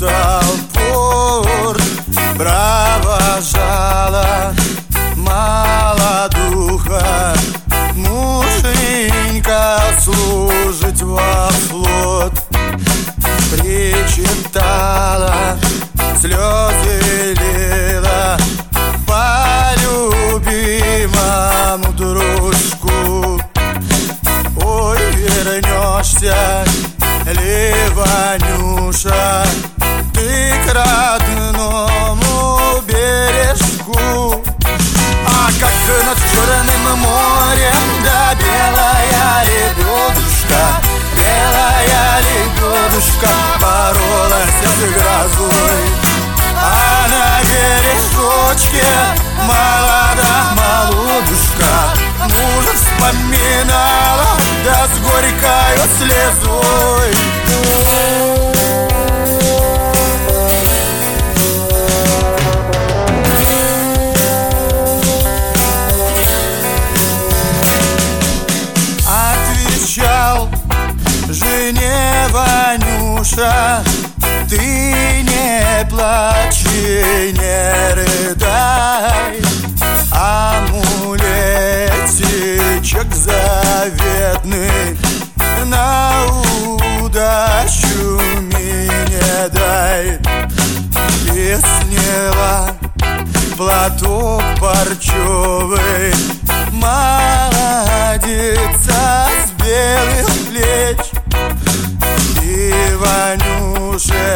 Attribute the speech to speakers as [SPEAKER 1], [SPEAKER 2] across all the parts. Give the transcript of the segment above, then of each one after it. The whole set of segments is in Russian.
[SPEAKER 1] толпу провожала молодуха. Муженька служить во флот причитала, слезы лила по любимому дружку. Ой, вернешься ли, Ванюша, ты к родному бережку? А как над Черным морем, да белая лебедушка, белая лебедушка боролась с грозой. А на бережочке молодушка мужа вспоминала, да с горькою слезой. Отвечал жене Ванюша: ты не плачь и не рыдай, амулетичек заветный на удачу мне дай. И сняла платок парчевый, молодица с белых плеч, и Ванюше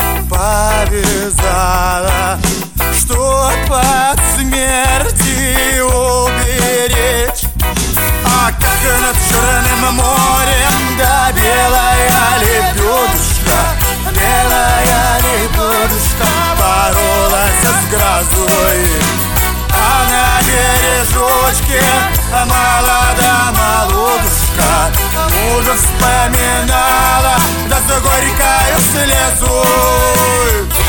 [SPEAKER 1] повязала, чтоб от смерти уберечь. А как над Черным морем, да белая лебедушка, белая лебедушка боролась с грозой. А на бережочке молодушка мужа вспоминала, да с горькою слезой.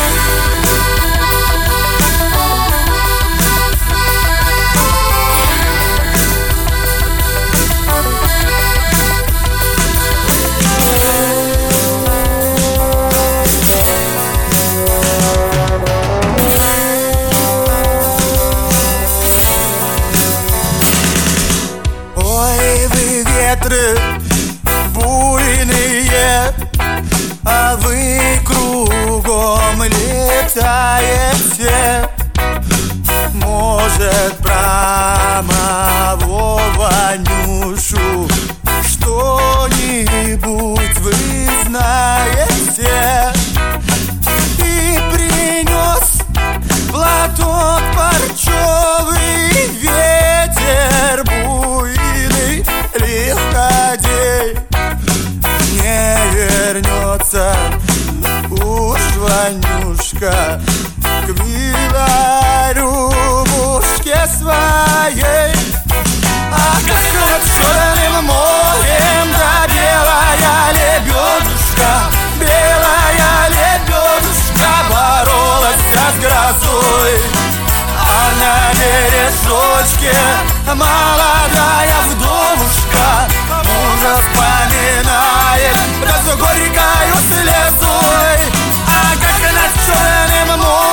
[SPEAKER 1] Ветры буйные, а вы кругом летаете. Может, про моего Ванюшу что-нибудь вы знаете? И принес платок парчевый, ветер буйный, лиходей. Не вернется уж Ванюшка к милой любушке своей. А как над Черным морем, да белая лебедушка, белая лебедушка боролась с грозой. А на бережочке молодая вдовушка мужа вспоминает, да с горькою слезой. А как над Черным морем,